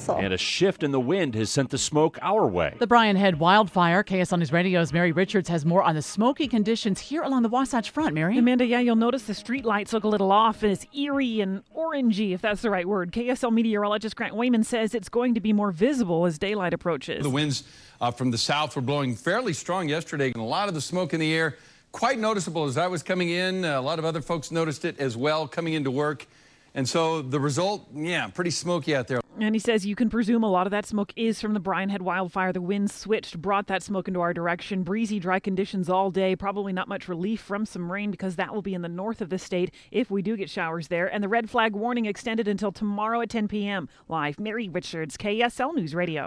Castle. And a shift in the wind has sent the smoke our way. The Brian Head wildfire. KSL News Radio's Mary Richards has more on the smoky conditions here along the Wasatch Front. Mary? Amanda, yeah, you'll notice the street lights look a little off and it's eerie and orangey, if that's the right word. KSL meteorologist Grant Wayman says it's going to be more visible as daylight approaches. The winds from the south were blowing fairly strong yesterday, and a lot of the smoke in the air quite noticeable as I was coming in. A lot of other folks noticed it as well coming into work. And so the result, pretty smoky out there. And he says you can presume a lot of that smoke is from the Brian Head wildfire. The wind switched, brought that smoke into our direction. Breezy, dry conditions all day. Probably not much relief from some rain because that will be in the north of the state if we do get showers there. And the red flag warning extended until tomorrow at 10 p.m. Live, Mary Richards, KSL News Radio.